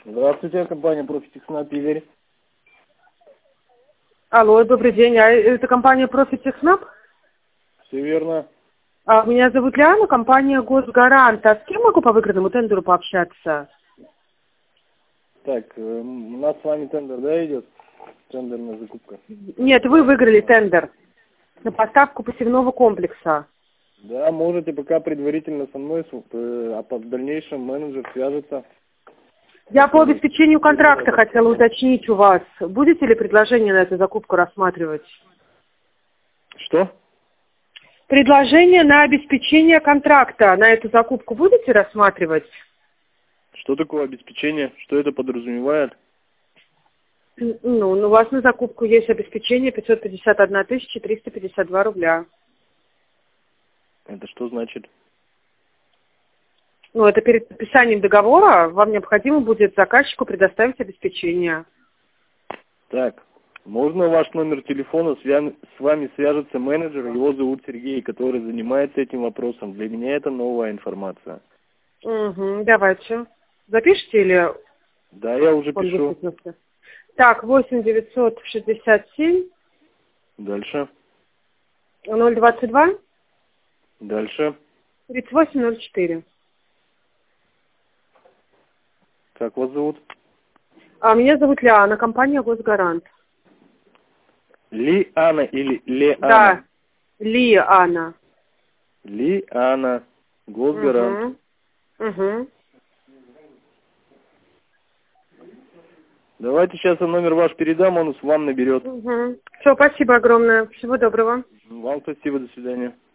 Здравствуйте, компания «Профитехснаб», Игорь. Алло, добрый день. А это компания «Профитехснаб»? Все верно. Меня зовут Лиана, компания «Госгарант». А с кем могу по выигранному тендеру пообщаться? Так, у нас с вами тендер, да, идет? Тендерная закупка. Нет, вы выиграли тендер на поставку посевного комплекса. Да, можете пока предварительно со мной, а в дальнейшем менеджер свяжется. Я по обеспечению контракта хотела уточнить у вас. Будете ли предложение на эту закупку рассматривать? Что? Предложение на обеспечение контракта на эту закупку будете рассматривать? Что такое обеспечение? Что это подразумевает? Ну, у вас на закупку есть обеспечение 551 352 рубля. Это что значит? Ну, это перед подписанием договора вам необходимо будет заказчику предоставить обеспечение. Так, можно ваш номер телефона, с вами свяжется менеджер, его зовут Сергей, который занимается этим вопросом. Для меня это новая информация. Угу, давайте. Запишите или... Да, я уже он пишу. высветился? Так, 8 967 Дальше. 022 Дальше. 3804. Как вас зовут? Меня зовут Лиана, компания «Госгарант». Лиана или Леана? Да, Лиана. Лиана. Госгарант. Угу. Давайте сейчас я номер ваш передам, он вам наберет. Угу. Все, спасибо огромное. Всего доброго. Вам спасибо, до свидания.